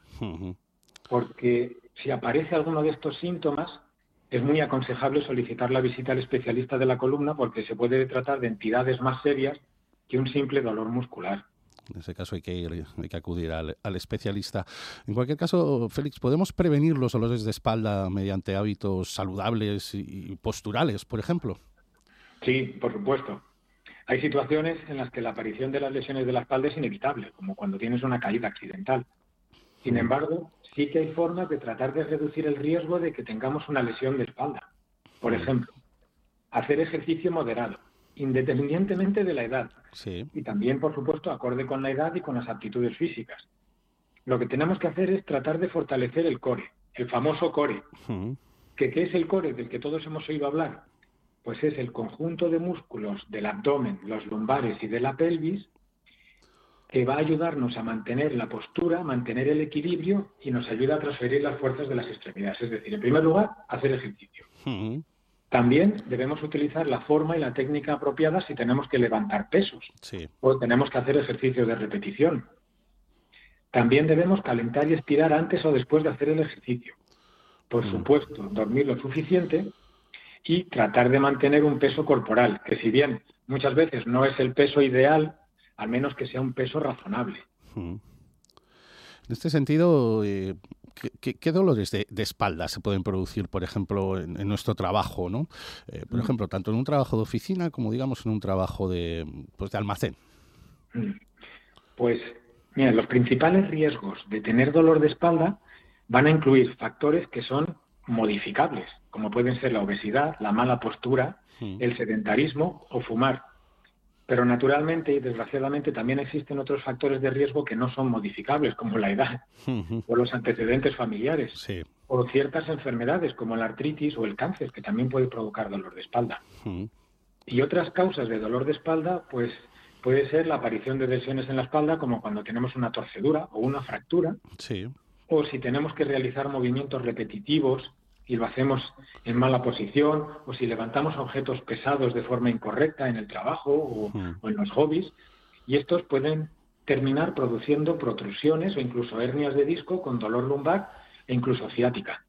Porque si aparece alguno de estos síntomas, es muy aconsejable solicitar la visita al especialista de la columna porque se puede tratar de entidades más serias que un simple dolor muscular. En ese caso hay que acudir al especialista. En cualquier caso, Félix, ¿podemos prevenir los dolores de espalda mediante hábitos saludables y posturales, por ejemplo? Sí, por supuesto. Hay situaciones en las que la aparición de las lesiones de la espalda es inevitable, como cuando tienes una caída accidental. Sin embargo, sí que hay formas de tratar de reducir el riesgo de que tengamos una lesión de espalda. Por ejemplo, hacer ejercicio moderado, independientemente de la edad. Sí. Y también, por supuesto, acorde con la edad y con las aptitudes físicas. Lo que tenemos que hacer es tratar de fortalecer el core, el famoso core. ¿Qué es el core del que todos hemos oído hablar? Pues es el conjunto de músculos del abdomen, los lumbares y de la pelvis que va a ayudarnos a mantener la postura, mantener el equilibrio y nos ayuda a transferir las fuerzas de las extremidades. Es decir, en primer lugar, hacer ejercicio. También debemos utilizar la forma y la técnica apropiada si tenemos que levantar pesos o tenemos que hacer ejercicio de repetición. También debemos calentar y estirar antes o después de hacer el ejercicio. Por supuesto, dormir lo suficiente y tratar de mantener un peso corporal, que si bien muchas veces no es el peso ideal, al menos que sea un peso razonable. En este sentido, ¿qué dolores de espalda se pueden producir, por ejemplo, en nuestro trabajo, ¿no? Por ejemplo, tanto en un trabajo de oficina como, digamos, en un trabajo de almacén. Pues, mira, los principales riesgos de tener dolor de espalda van a incluir factores que son modificables, como pueden ser la obesidad, la mala postura, el sedentarismo o fumar. Pero naturalmente y desgraciadamente también existen otros factores de riesgo que no son modificables, como la edad o los antecedentes familiares o ciertas enfermedades como la artritis o el cáncer, que también puede provocar dolor de espalda. Y otras causas de dolor de espalda, pues puede ser la aparición de lesiones en la espalda, como cuando tenemos una torcedura o una fractura, o si tenemos que realizar movimientos repetitivos y lo hacemos en mala posición, o si levantamos objetos pesados de forma incorrecta en el trabajo o en los hobbies, y estos pueden terminar produciendo protrusiones o incluso hernias de disco con dolor lumbar e incluso ciática.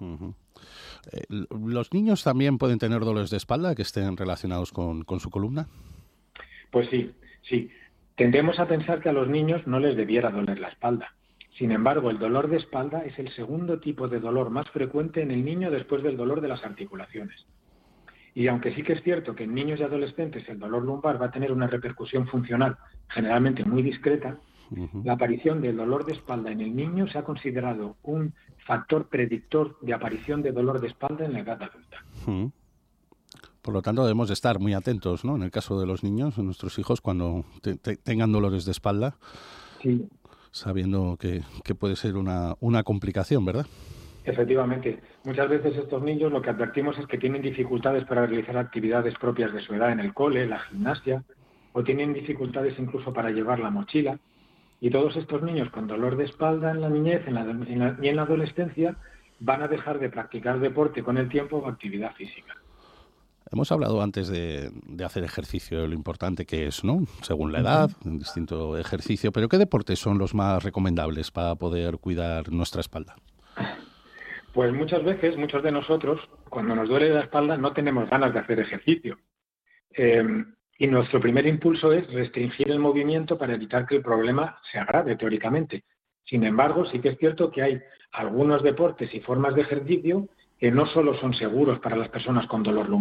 ¿Los niños también pueden tener dolores de espalda que estén relacionados con su columna? Pues sí. Tendemos a pensar que a los niños no les debiera doler la espalda. Sin embargo, el dolor de espalda es el segundo tipo de dolor más frecuente en el niño después del dolor de las articulaciones. Y aunque sí que es cierto que en niños y adolescentes el dolor lumbar va a tener una repercusión funcional generalmente muy discreta, la aparición del dolor de espalda en el niño se ha considerado un factor predictor de aparición de dolor de espalda en la edad adulta. Por lo tanto, debemos de estar muy atentos, ¿no? En el caso de los niños, nuestros hijos, cuando tengan dolores de espalda. Sí. Sabiendo que puede ser una complicación, ¿verdad? Efectivamente. Muchas veces estos niños lo que advertimos es que tienen dificultades para realizar actividades propias de su edad en el cole, la gimnasia, o tienen dificultades incluso para llevar la mochila. Y todos estos niños con dolor de espalda en la niñez y en la adolescencia van a dejar de practicar deporte con el tiempo o actividad física. Hemos hablado antes de hacer ejercicio, lo importante que es, ¿no? Según la edad, un distinto ejercicio. Pero ¿qué deportes son los más recomendables para poder cuidar nuestra espalda? Pues muchas veces, muchos de nosotros, cuando nos duele la espalda, no tenemos ganas de hacer ejercicio. Y nuestro primer impulso es restringir el movimiento para evitar que el problema se agrave teóricamente. Sin embargo, sí que es cierto que hay algunos deportes y formas de ejercicio que no solo son seguros para las personas con dolor lumbar,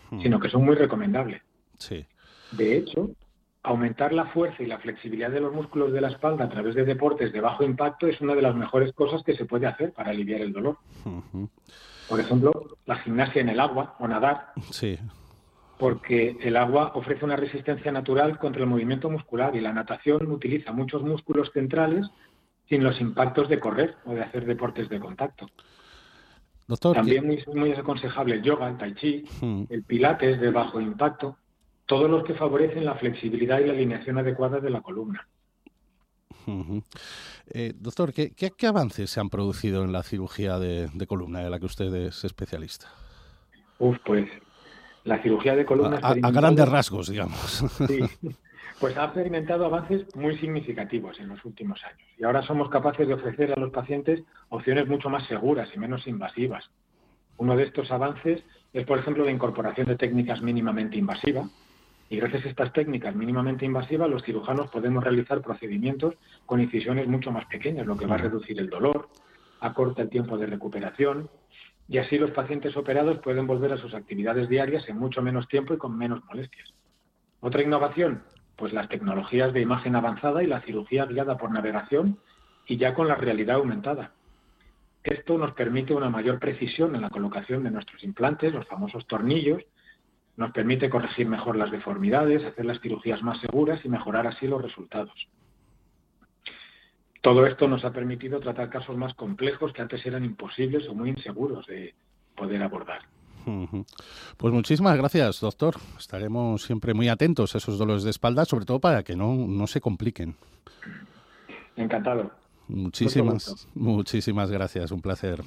sino que son muy recomendables. Sí. De hecho, aumentar la fuerza y la flexibilidad de los músculos de la espalda a través de deportes de bajo impacto es una de las mejores cosas que se puede hacer para aliviar el dolor. Por ejemplo, la gimnasia en el agua o nadar. Sí. Porque el agua ofrece una resistencia natural contra el movimiento muscular y la natación utiliza muchos músculos centrales sin los impactos de correr o de hacer deportes de contacto. Doctor, también es muy aconsejable el yoga, el tai chi, el pilates de bajo impacto, todos los que favorecen la flexibilidad y la alineación adecuada de la columna. Doctor, ¿qué avances se han producido en la cirugía de columna de la que usted es especialista? Pues la cirugía de columna... A grandes rasgos, digamos. Sí, pues ha experimentado avances muy significativos en los últimos años y ahora somos capaces de ofrecer a los pacientes opciones mucho más seguras y menos invasivas. Uno de estos avances es, por ejemplo, la incorporación de técnicas mínimamente invasivas. Y gracias a estas técnicas mínimamente invasivas, los cirujanos podemos realizar procedimientos con incisiones mucho más pequeñas, lo que va a reducir el dolor, acorta el tiempo de recuperación, y así los pacientes operados pueden volver a sus actividades diarias en mucho menos tiempo y con menos molestias. Otra innovación, pues las tecnologías de imagen avanzada y la cirugía guiada por navegación y ya con la realidad aumentada. Esto nos permite una mayor precisión en la colocación de nuestros implantes, los famosos tornillos, nos permite corregir mejor las deformidades, hacer las cirugías más seguras y mejorar así los resultados. Todo esto nos ha permitido tratar casos más complejos que antes eran imposibles o muy inseguros de poder abordar. Pues muchísimas gracias, doctor. Estaremos siempre muy atentos a esos dolores de espalda, sobre todo para que no se compliquen. Encantado. Muchísimas gracias, un placer.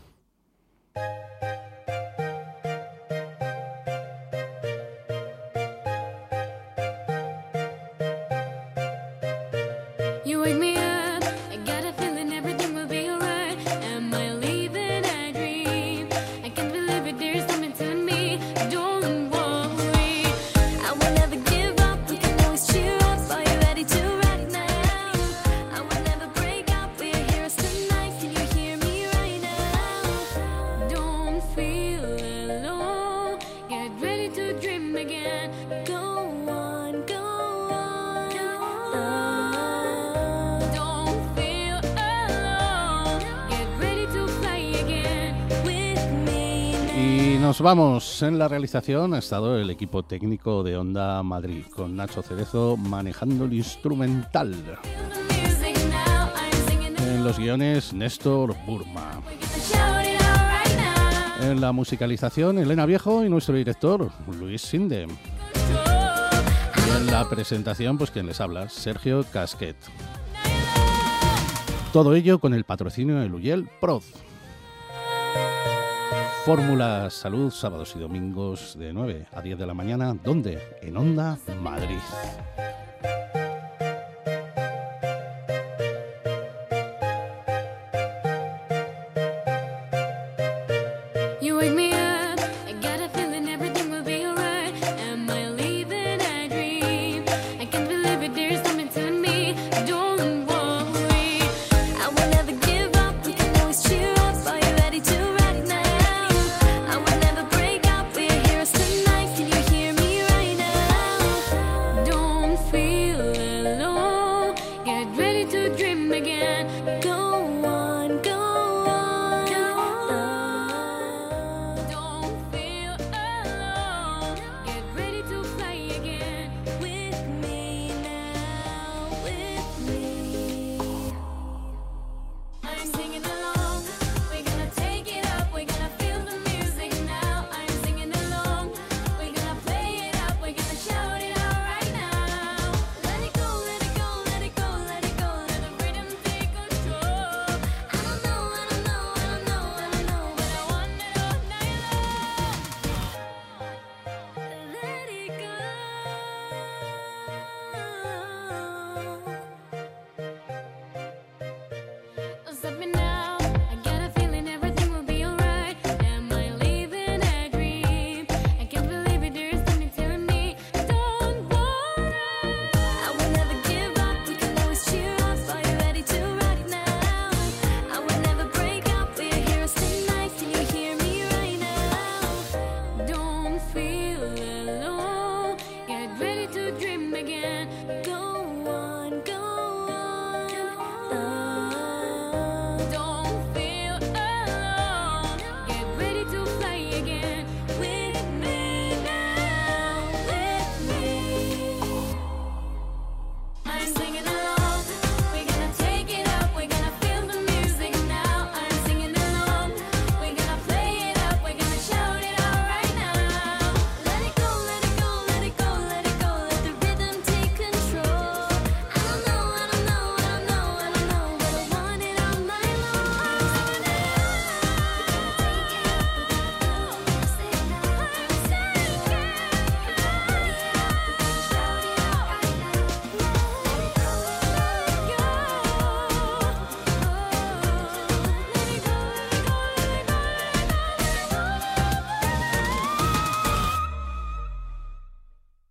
Nos vamos. En la realización ha estado el equipo técnico de Onda Madrid, con Nacho Cerezo manejando el instrumental. En los guiones, Néstor Burma. En la musicalización, Elena Viejo y nuestro director, Luis Sinde. Y en la presentación, pues quien les habla, Sergio Casquet. Todo ello con el patrocinio de Luyel Proz. Fórmula Salud, sábados y domingos de 9 a 10 de la mañana. ¿Dónde? En Onda Madrid.